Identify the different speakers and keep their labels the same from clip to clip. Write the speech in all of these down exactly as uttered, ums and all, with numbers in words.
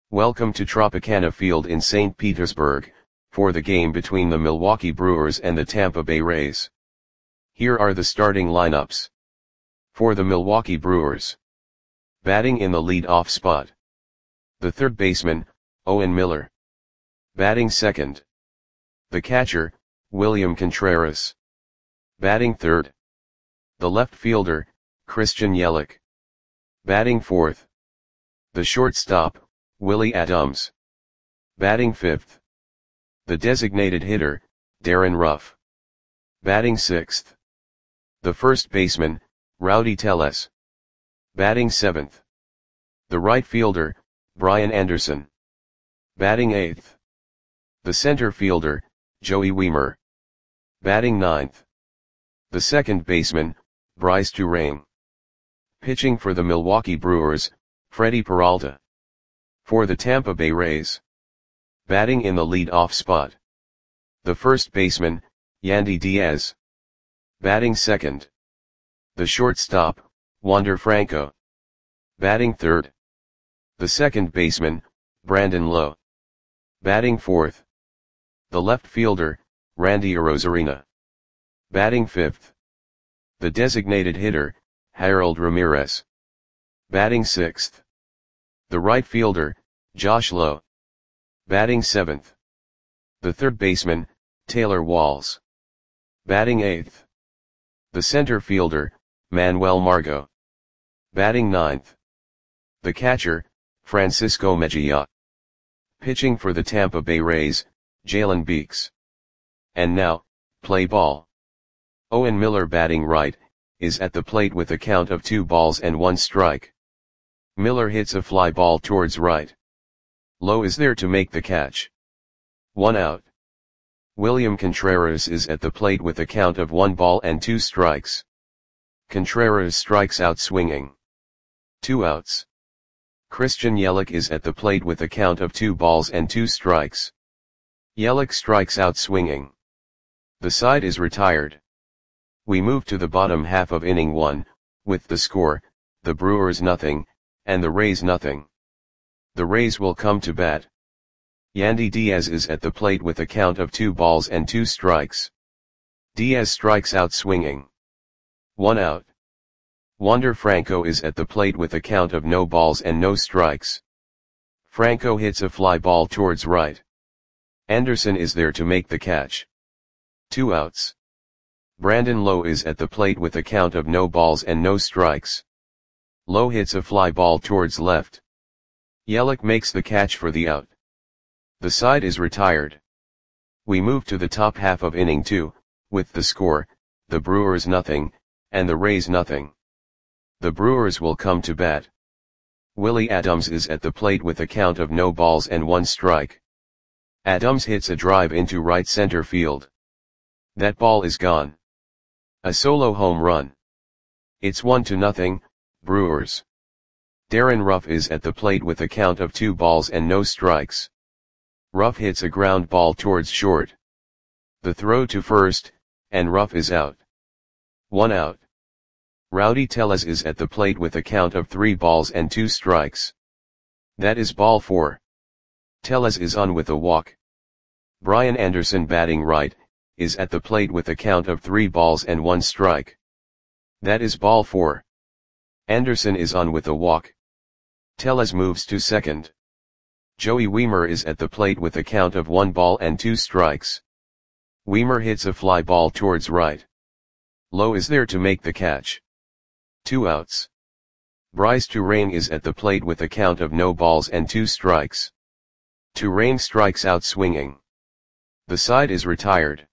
Speaker 1: Welcome to Tropicana Field in Saint Petersburg, for the game between the Milwaukee Brewers and the Tampa Bay Rays. Here are the starting lineups. For the Milwaukee Brewers. Batting in the lead-off spot. The third baseman, Owen Miller. Batting second. The catcher, William Contreras. Batting third. The left fielder, Christian Yelich. Batting fourth. The shortstop, Willie Adams. Batting fifth. The designated hitter, Darin Ruf. Batting sixth. The first baseman, Rowdy Tellez. Batting seventh. The right fielder, Brian Anderson. Batting eighth. The center fielder, Joey Wiemer. Batting ninth. The second baseman, Brice Turang. Pitching for the Milwaukee Brewers, Freddie Peralta. For the Tampa Bay Rays. Batting in the lead-off spot. The first baseman, Yandy Diaz. Batting second. The shortstop, Wander Franco. Batting third. The second baseman, Brandon Lowe. Batting fourth. The left fielder, Randy Arozarena. Batting fifth. The designated hitter, Harold Ramirez. Batting sixth. The right fielder, Josh Lowe. Batting seventh. The third baseman, Taylor Walls. Batting eighth. The center fielder, Manuel Margot. Batting ninth. The catcher, Francisco Mejia. Pitching for the Tampa Bay Rays, Jalen Beeks. And now, play ball. Owen Miller batting right, is at the plate with a count of two balls and one strike. Miller hits a fly ball towards right. Lowe is there to make the catch. One out. William Contreras is at the plate with a count of one ball and two strikes. Contreras strikes out swinging. Two outs. Christian Yelich is at the plate with a count of two balls and two strikes. Yelich strikes out swinging. The side is retired. We move to the bottom half of inning one, with the score, the Brewers nothing, and the Rays nothing. The Rays will come to bat. Yandy Diaz is at the plate with a count of two balls and two strikes. Diaz strikes out swinging. One out. Wander Franco is at the plate with a count of no balls and no strikes. Franco hits a fly ball towards right. Anderson is there to make the catch. Two outs. Brandon Lowe is at the plate with a count of no balls and no strikes. Lowe hits a fly ball towards left. Yelich makes the catch for the out. The side is retired. We move to the top half of inning two, with the score, the Brewers nothing, and the Rays nothing. The Brewers will come to bat. Willie Adams is at the plate with a count of no balls and one strike. Adams hits a drive into right center field. That ball is gone. A solo home run. It's one to nothing, Brewers. Darin Ruf is at the plate with a count of two balls and no strikes. Ruf hits a ground ball towards short. The throw to first, and Ruf is out. One out. Rowdy Tellez is at the plate with a count of three balls and two strikes. That is ball four. Tellez is on with a walk. Brian Anderson batting right, is at the plate with a count of three balls and one strike. That is ball four. Anderson is on with a walk. Tellez moves to second. Joey Wiemer is at the plate with a count of one ball and two strikes. Wiemer hits a fly ball towards right. Lowe is there to make the catch. Two outs. Brice Turang is at the plate with a count of no balls and two strikes. Turang strikes out swinging. The side is retired.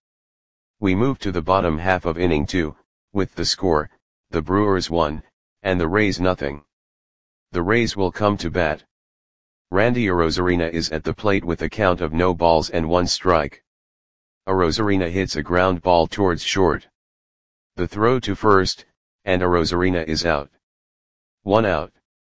Speaker 1: We move to the bottom half of inning two, with the score, the Brewers one, and the Rays nothing. The Rays will come to bat. Randy Arozarena is at the plate with a count of no balls and one strike. Arozarena hits a ground ball towards short. The throw to first, and Arozarena is out. One out.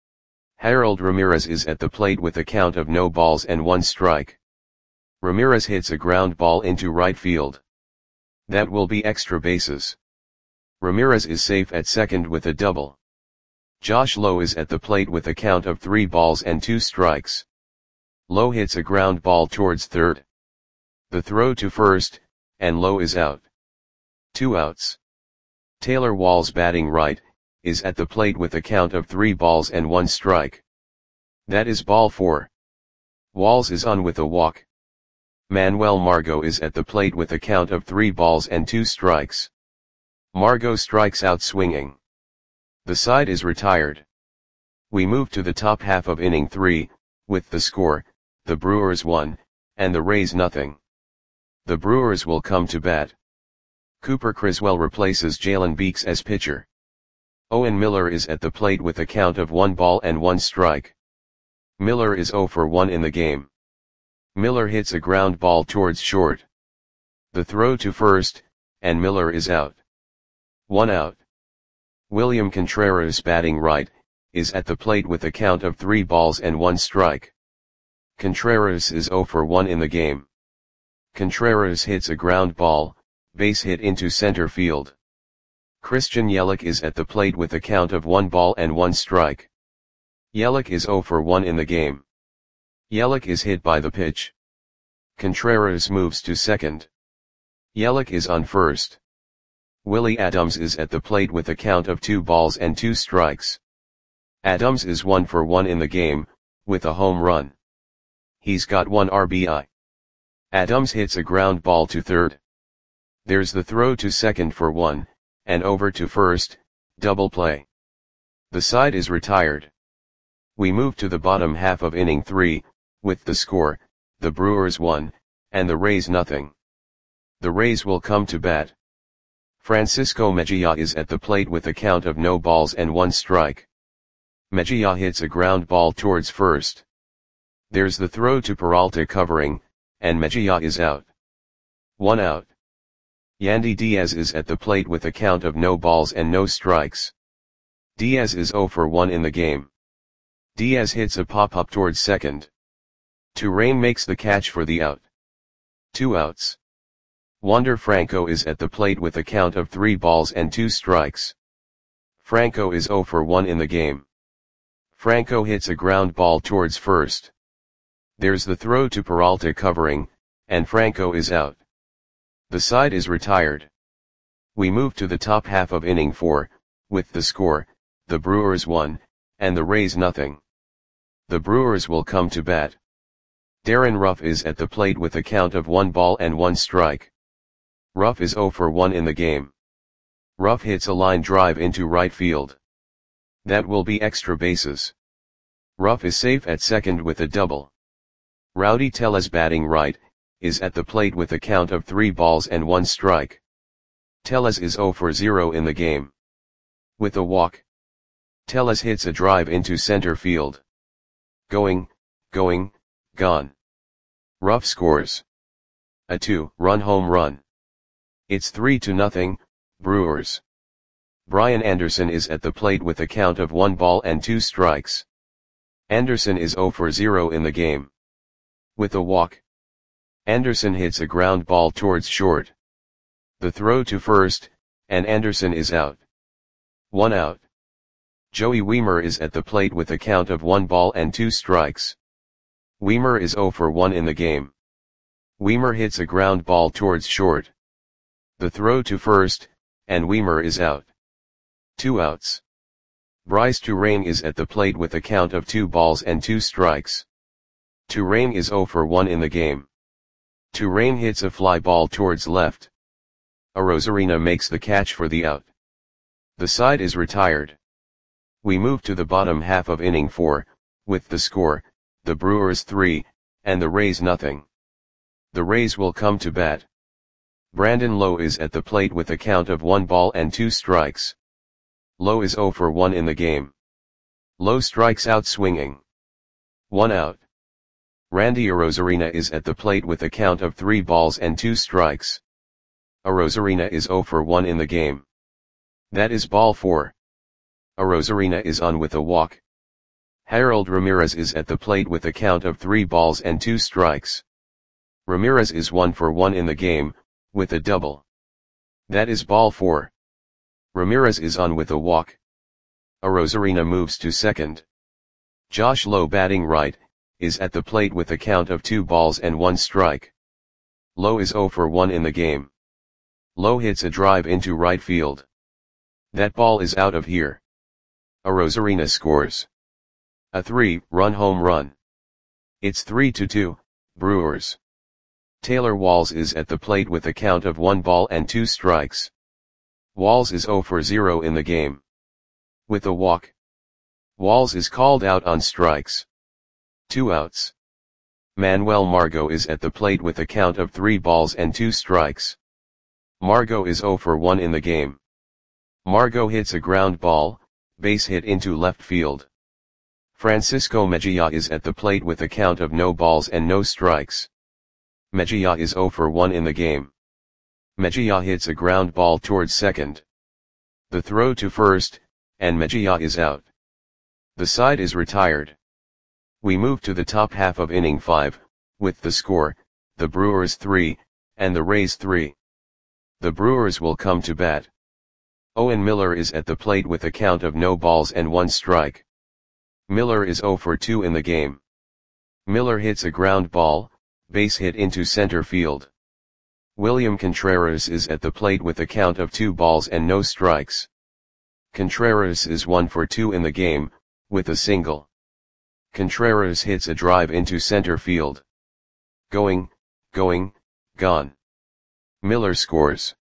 Speaker 1: Harold Ramirez is at the plate with a count of no balls and one strike. Ramirez hits a ground ball into right field. That will be extra bases. Ramirez is safe at second with a double. Josh Lowe is at the plate with a count of three balls and two strikes. Lowe hits a ground ball towards third. The throw to first, and Lowe is out. Two outs. Taylor Walls batting right, is at the plate with a count of three balls and one strike. That is ball four. Walls is on with a walk. Manuel Margot is at the plate with a count of three balls and two strikes. Margot strikes out swinging. The side is retired. We move to the top half of inning three, with the score, the Brewers one, and the Rays nothing. The Brewers will come to bat. Cooper Criswell replaces Jalen Beeks as pitcher. Owen Miller is at the plate with a count of one ball and one strike. Miller is oh for one in the game. Miller hits a ground ball towards short. The throw to first, and Miller is out. One out. William Contreras batting right, is at the plate with a count of three balls and one strike. Contreras is oh for one in the game. Contreras hits a ground ball, base hit into center field. Christian Yelich is at the plate with a count of one ball and one strike. Yelich is oh for one in the game. Yelich is hit by the pitch. Contreras moves to second. Yelich is on first. Willie Adams is at the plate with a count of two balls and two strikes. Adams is one for one in the game, with a home run. He's got one R B I. Adams hits a ground ball to third. There's the throw to second for one, and over to first, double play. The side is retired. We move to the bottom half of inning three, with the score, the Brewers one, and the Rays nothing. The Rays will come to bat. Francisco Mejia is at the plate with a count of no balls and one strike. Mejia hits a ground ball towards first. There's the throw to Peralta covering, and Mejia is out. One out. Yandy Diaz is at the plate with a count of no balls and no strikes. Diaz is oh for one in the game. Diaz hits a pop-up towards second. Turane makes the catch for the out. Two outs. Wander Franco is at the plate with a count of three balls and two strikes. Franco is oh for one in the game. Franco hits a ground ball towards first. There's the throw to Peralta covering, and Franco is out. The side is retired. We move to the top half of inning four, with the score, the Brewers one, and the Rays nothing. The Brewers will come to bat. Darren Ruff is at the plate with a count of one ball and one strike. Ruff is oh for one in the game. Ruff hits a line drive into right field. That will be extra bases. Ruff is safe at second with a double. Rowdy Tellez batting right, is at the plate with a count of three balls and one strike. Tellez is oh for zero in the game. With a walk. Tellez hits a drive into center field. Going, going, gone. Ruff scores a two-run home run. It's three to nothing, Brewers. Brian Anderson is at the plate with a count of one ball and two strikes. Anderson is oh for zero in the game. With a walk. Anderson hits a ground ball towards short. The throw to first, and Anderson is out. One out. Joey Wiemer is at the plate with a count of one ball and two strikes. Wiemer is oh for one in the game. Wiemer hits a ground ball towards short. The throw to first, and Wiemer is out. Two outs. Bryce Turane is at the plate with a count of two balls and two strikes. Turane is oh for one in the game. Turane hits a fly ball towards left. Arozarena makes the catch for the out. The side is retired. We move to the bottom half of inning four, with the score, the Brewers three, and the Rays nothing. The Rays will come to bat. Brandon Lowe is at the plate with a count of one ball and two strikes. Lowe is oh for one in the game. Lowe strikes out swinging. One out. Randy Arozarena is at the plate with a count of three balls and two strikes. Arozarena is oh for one in the game. That is ball four. Arozarena is on with a walk. Harold Ramirez is at the plate with a count of three balls and two strikes. Ramirez is one for one in the game, with a double. That is ball four. Ramirez is on with a walk. Arozarena moves to second. Josh Lowe batting right, is at the plate with a count of two balls and one strike. Lowe is zero for one in the game. Lowe hits a drive into right field. That ball is out of here. Arozarena scores a three-run home run. It's three to two, Brewers. Taylor Walls is at the plate with a count of one ball and two strikes. Walls is zero for zero in the game. With a walk, Walls is called out on strikes. Two outs. Manuel Margot is at the plate with a count of three balls and two strikes. Margot is zero for one in the game. Margot hits a ground ball, base hit into left field. Francisco Mejia is at the plate with a count of no balls and no strikes. Mejia is zero for one in the game. Mejia hits a ground ball towards second. The throw to first, and Mejia is out. The side is retired. We move to the top half of inning five, with the score, the Brewers three, and the Rays three. The Brewers will come to bat. Owen Miller is at the plate with a count of no balls and one strike. Miller is zero for two in the game. Miller hits a ground ball, base hit into center field. William Contreras is at the plate with a count of two balls and no strikes. Contreras is one for two in the game, with a single. Contreras hits a drive into center field. Going, going, gone. Miller scores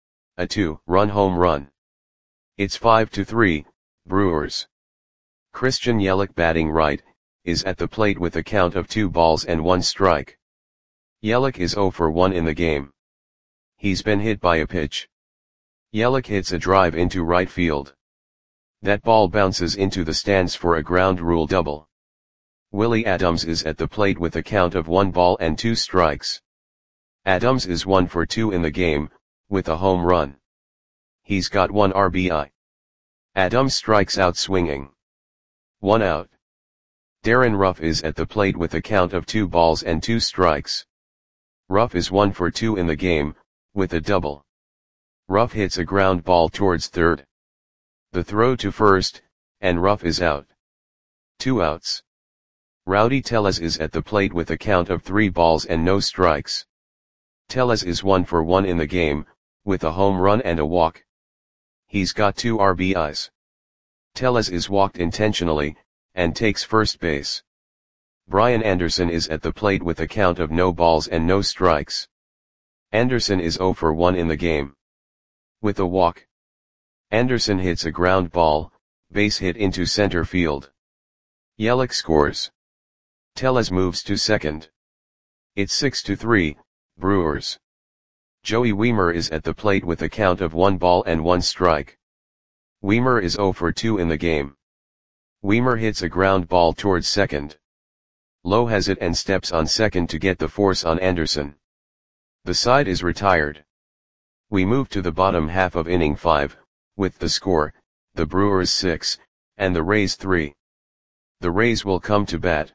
Speaker 1: a two-run home run. It's five to three, Brewers. Christian Yelich, batting right, is at the plate with a count of two balls and one strike. Yelich is zero for one in the game. He's been hit by a pitch. Yelich hits a drive into right field. That ball bounces into the stands for a ground rule double. Willie Adams is at the plate with a count of one ball and two strikes. Adams is one for two in the game, with a home run. He's got one R B I. Adams strikes out swinging. One out. Darren Ruff is at the plate with a count of two balls and two strikes. Ruff is one for two in the game, with a double. Ruff hits a ground ball towards third. The throw to first, and Ruff is out. Two outs. Rowdy Tellez is at the plate with a count of three balls and no strikes. Tellez is one for one in the game, with a home run and a walk. He's got two R B Is. Tellez is walked intentionally, and takes first base. Brian Anderson is at the plate with a count of no balls and no strikes. Anderson is zero for one in the game. With a walk, Anderson hits a ground ball, base hit into center field. Yelich scores. Tellez moves to second. It's six to three, Brewers. Joey Wiemer is at the plate with a count of one ball and one strike. Wiemer is zero for two in the game. Wiemer hits a ground ball towards second. Lowe has it and steps on second to get the force on Anderson. The side is retired. We move to the bottom half of inning five, with the score, the Brewers six, and the Rays three. The Rays will come to bat.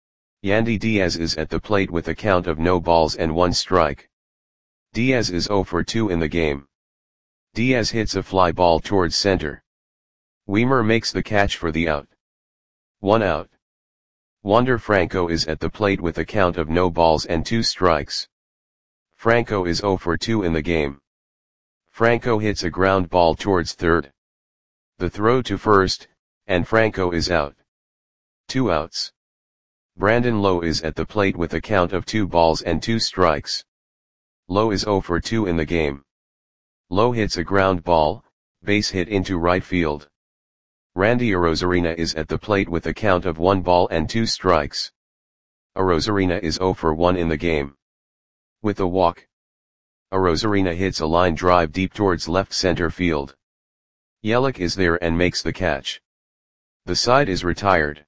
Speaker 1: Yandy Diaz is at the plate with a count of no balls and one strike. Diaz is zero for two in the game. Diaz hits a fly ball towards center. Wiemer makes the catch for the out. One out. Wander Franco is at the plate with a count of no balls and two strikes. Franco is zero for two in the game. Franco hits a ground ball towards third. The throw to first, and Franco is out. Two outs. Brandon Lowe is at the plate with a count of two balls and two strikes. Lowe is zero for two in the game. Lowe hits a ground ball, base hit into right field. Randy Arozarena is at the plate with a count of one ball and two strikes. Arozarena is zero for one in the game. With a walk, Arozarena hits a line drive deep towards left center field. Yelich is there and makes the catch. The side is retired.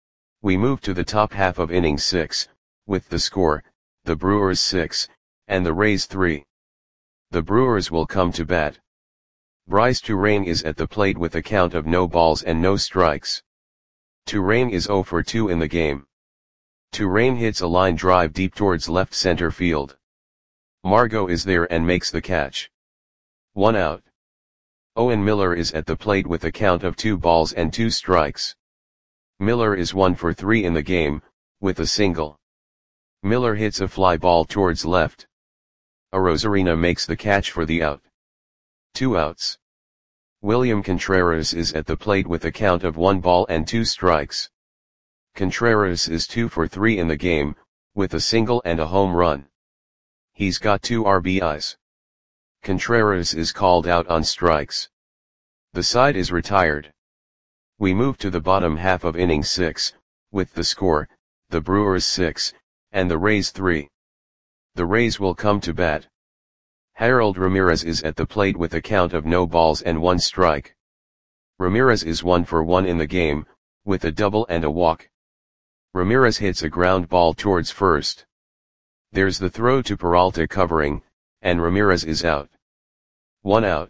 Speaker 1: We move to the top half of inning six, with the score, the Brewers six, and the Rays three. The Brewers will come to bat. Bryce Turang is at the plate with a count of no balls and no strikes. Turang is zero for two in the game. Turang hits a line drive deep towards left center field. Margot is there and makes the catch. One out. Owen Miller is at the plate with a count of two balls and two strikes. Miller is one for three in the game, with a single. Miller hits a fly ball towards left. Arozarena makes the catch for the out. Two outs. William Contreras is at the plate with a count of one ball and two strikes. Contreras is two for three in the game, with a single and a home run. He's got two R B Is. Contreras is called out on strikes. The side is retired. We move to the bottom half of inning six, with the score, the Brewers six, and the Rays three. The Rays will come to bat. Harold Ramirez is at the plate with a count of no balls and one strike. Ramirez is one for one in the game, with a double and a walk. Ramirez hits a ground ball towards first. There's the throw to Peralta covering, and Ramirez is out. One out.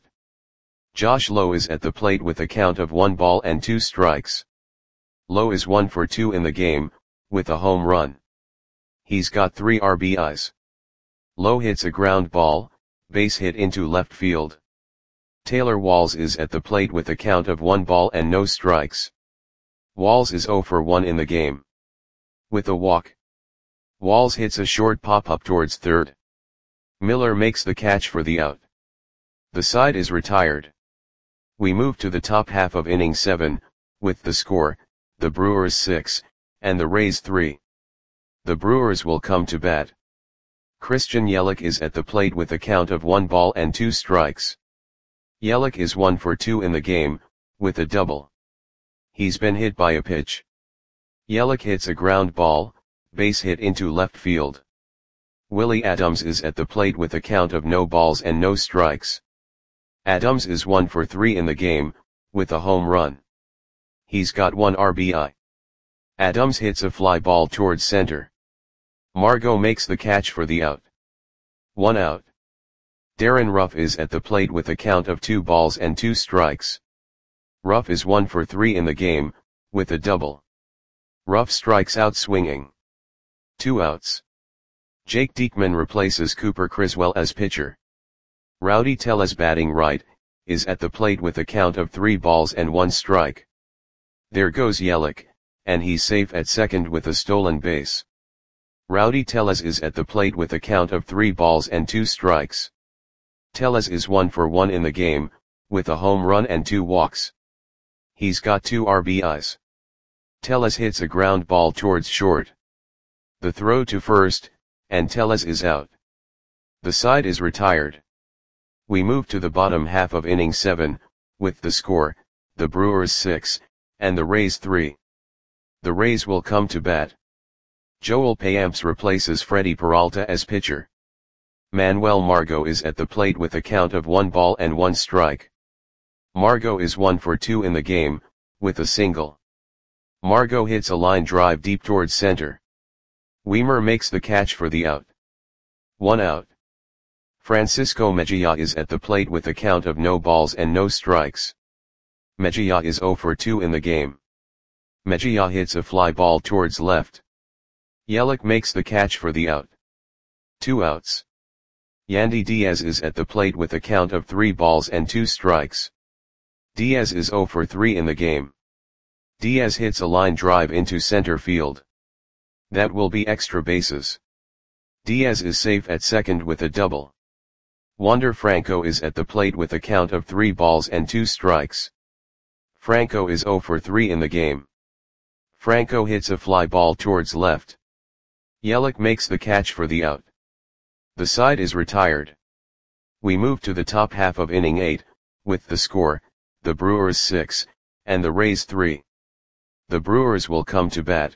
Speaker 1: Josh Lowe is at the plate with a count of one ball and two strikes. Lowe is one for two in the game, with a home run. He's got three R B Is. Lowe hits a ground ball, base hit into left field. Taylor Walls is at the plate with a count of one ball and no strikes. Walls is zero for one in the game. With a walk. Walls hits a short pop-up towards third. Miller makes the catch for the out. The side is retired. We move to the top half of inning seven, with the score, the Brewers six, and the Rays three. The Brewers will come to bat. Christian Yelich is at the plate with a count of one ball and two strikes. Yelich is one for two in the game, with a double. He's been hit by a pitch. Yelich hits a ground ball, base hit into left field. Willie Adams is at the plate with a count of no balls and no strikes. Adams is one for three in the game, with a home run. He's got one R B I. Adams hits a fly ball towards center. Margot makes the catch for the out. One out. Darren Ruff is at the plate with a count of two balls and two strikes. Ruff is one for three in the game, with a double. Ruff strikes out swinging. Two outs. Jake Diekman replaces Cooper Criswell as pitcher. Rowdy Tellez, batting right, is at the plate with a count of three balls and one strike. There goes Yelich, and he's safe at second with a stolen base. Rowdy Tellez is at the plate with a count of three balls and two strikes. Tellez is one for one in the game, with a home run and two walks. He's got two R B Is. Tellez hits a ground ball towards short. The throw to first, and Tellez is out. The side is retired. We move to the bottom half of inning seven, with the score, the Brewers six, and the Rays three. The Rays will come to bat. Joel Payamps replaces Freddie Peralta as pitcher. Manuel Margot is at the plate with a count of one ball and one strike. Margot is one for two in the game, with a single. Margot hits a line drive deep towards center. Weimer makes the catch for the out. One out. Francisco Mejia is at the plate with a count of no balls and no strikes. Mejia is zero for two in the game. Mejia hits a fly ball towards left. Yelich makes the catch for the out. Two outs. Yandy Diaz is at the plate with a count of three balls and two strikes. Diaz is zero for three in the game. Diaz hits a line drive into center field. That will be extra bases. Diaz is safe at second with a double. Wander Franco is at the plate with a count of three balls and two strikes. Franco is zero for three in the game. Franco hits a fly ball towards left. Yelich makes the catch for the out. The side is retired. We move to the top half of inning eight, with the score, the Brewers six, and the Rays three. The Brewers will come to bat.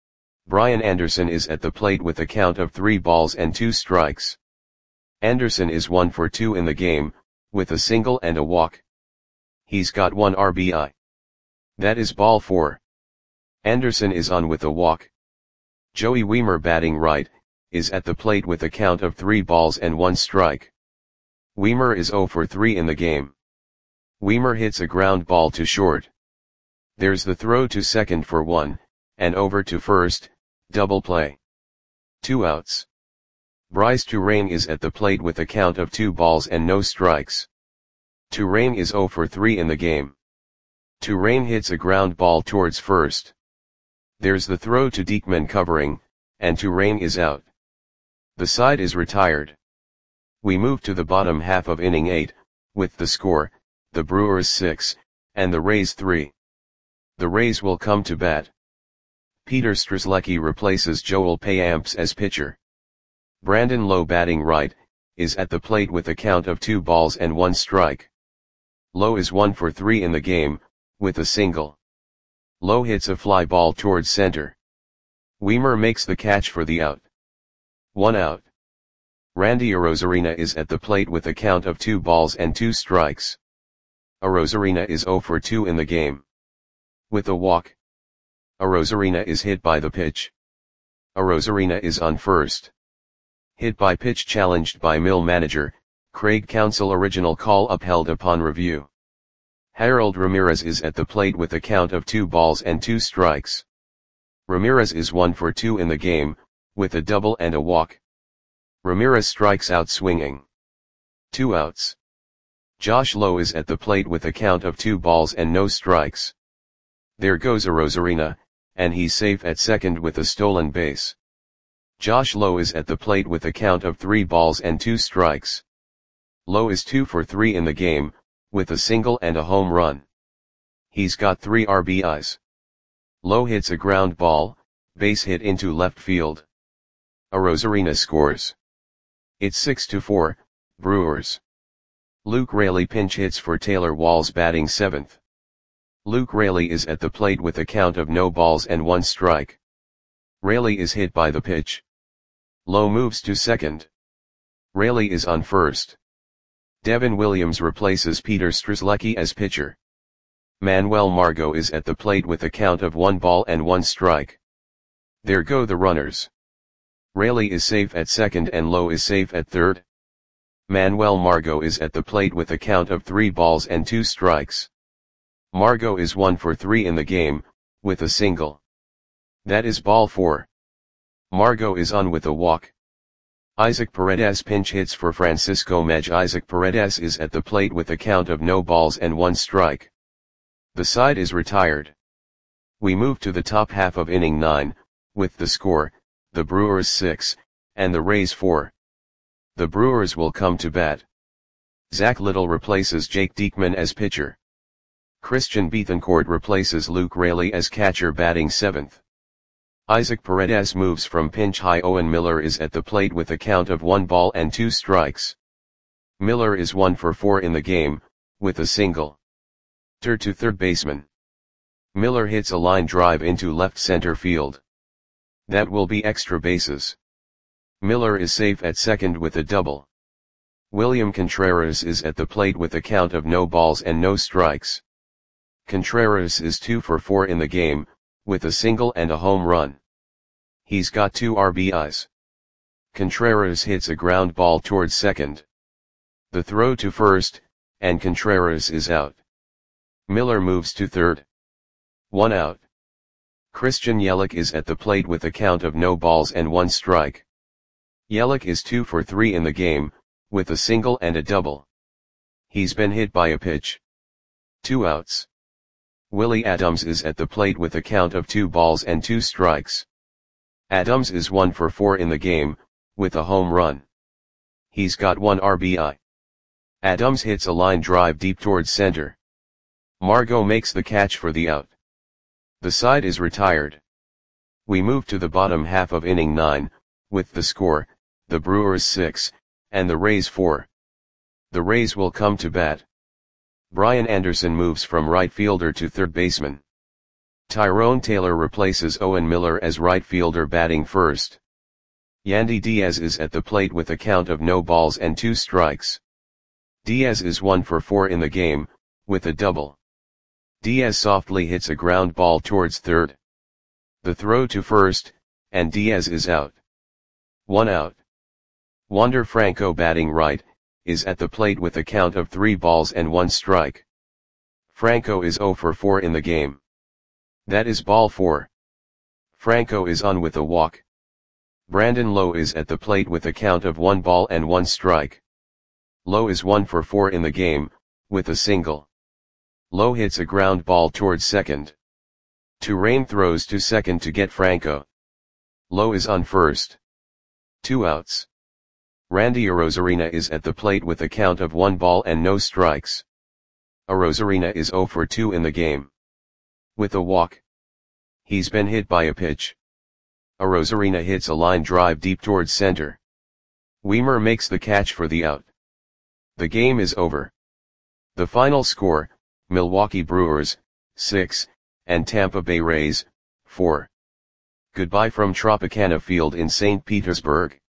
Speaker 1: Brian Anderson is at the plate with a count of three balls and two strikes. Anderson is one for two in the game, with a single and a walk. He's got one R B I. That is ball four. Anderson is on with a walk. Joey Weimer, batting right, is at the plate with a count of three balls and one strike. Weimer is zero for three in the game. Weimer hits a ground ball to short. There's the throw to second for one, and over to first, double play. Two outs. Bryce Turang is at the plate with a count of two balls and no strikes. Turang is zero for three in the game. Turang hits a ground ball towards first. There's the throw to Diekman covering, and Touraine is out. The side is retired. We move to the bottom half of inning eight, with the score, the Brewers six, and the Rays three. The Rays will come to bat. Peter Strzelecki replaces Joel Payamps as pitcher. Brandon Lowe, batting right, is at the plate with a count of two balls and one strike. Lowe is one for three in the game, with a single. Lowe hits a fly ball towards center. Weimer makes the catch for the out. One out. Randy Arozarena is at the plate with a count of two balls and two strikes. Arozarena is zero for two in the game. With a walk. Arozarena is hit by the pitch. Arozarena is on first. Hit by pitch challenged by Mill manager, Craig Counsell. Original call upheld upon review. Harold Ramirez is at the plate with a count of two balls and two strikes. Ramirez is one for two in the game, with a double and a walk. Ramirez strikes out swinging. Two outs. Josh Lowe is at the plate with a count of two balls and no strikes. There goes Arozarena, and he's safe at second with a stolen base. Josh Lowe is at the plate with a count of three balls and two strikes. Lowe is two for three in the game, with a single and a home run. He's got three R B Is. Lowe hits a ground ball, base hit into left field. Arozarena scores. It's six to four, Brewers. Luke Raley pinch hits for Taylor Walls, batting seventh. Luke Raley is at the plate with a count of no balls and one strike. Raley is hit by the pitch. Lowe moves to second. Raley is on first. Devin Williams replaces Peter Strzelecki as pitcher. Manuel Margot is at the plate with a count of one ball and one strike. There go the runners. Raley is safe at second and Lowe is safe at third. Manuel Margot is at the plate with a count of three balls and two strikes. Margot is one for three in the game, with a single. That is ball four. Margot is on with a walk. Isaac Paredes pinch hits for Francisco Mej. Isaac Paredes is at the plate with a count of no balls and one strike. The side is retired. We move to the top half of inning nine, with the score, the Brewers six, and the Rays four. The Brewers will come to bat. Zach Little replaces Jake Diekman as pitcher. Christian Bethancourt replaces Luke Raley as catcher, batting seventh. Isaac Paredes moves from pinch high. Owen Miller is at the plate with a count of one ball and two strikes. Miller is one for four in the game, with a single. Turn to third baseman. Miller hits a line drive into left center field. That will be extra bases. Miller is safe at second with a double. William Contreras is at the plate with a count of no balls and no strikes. Contreras is two for four in the game, with a single and a home run. He's got two R B Is. Contreras hits a ground ball towards second. The throw to first, and Contreras is out. Miller moves to third. One out. Christian Yelich is at the plate with a count of no balls and one strike. Yelich is two for three in the game, with a single and a double. He's been hit by a pitch. Two outs. Willie Adams is at the plate with a count of two balls and two strikes. Adams is one for four in the game, with a home run. He's got one R B I. Adams hits a line drive deep towards center. Margot makes the catch for the out. The side is retired. We move to the bottom half of inning nine, with the score, the Brewers six, and the Rays four. The Rays will come to bat. Brian Anderson moves from right fielder to third baseman. Tyrone Taylor replaces Owen Miller as right fielder, batting first. Yandy Diaz is at the plate with a count of no balls and two strikes. Diaz is one for four in the game, with a double. Diaz softly hits a ground ball towards third. The throw to first, and Diaz is out. One out. Wander Franco, batting right, is at the plate with a count of three balls and one strike. Franco is zero for four in the game. That is ball four. Franco is on with a walk. Brandon Lowe is at the plate with a count of one ball and one strike. Lowe is one for four in the game, with a single. Lowe hits a ground ball towards second. Touraine throws to second to get Franco. Lowe is on first. Two outs. Randy Arozarena is at the plate with a count of one ball and no strikes. Arozarena is zero for two in the game. With a walk. He's been hit by a pitch. Arozarena hits a line drive deep towards center. Wiemer makes the catch for the out. The game is over. The final score, Milwaukee Brewers, six, and Tampa Bay Rays, four. Goodbye from Tropicana Field in Saint Petersburg.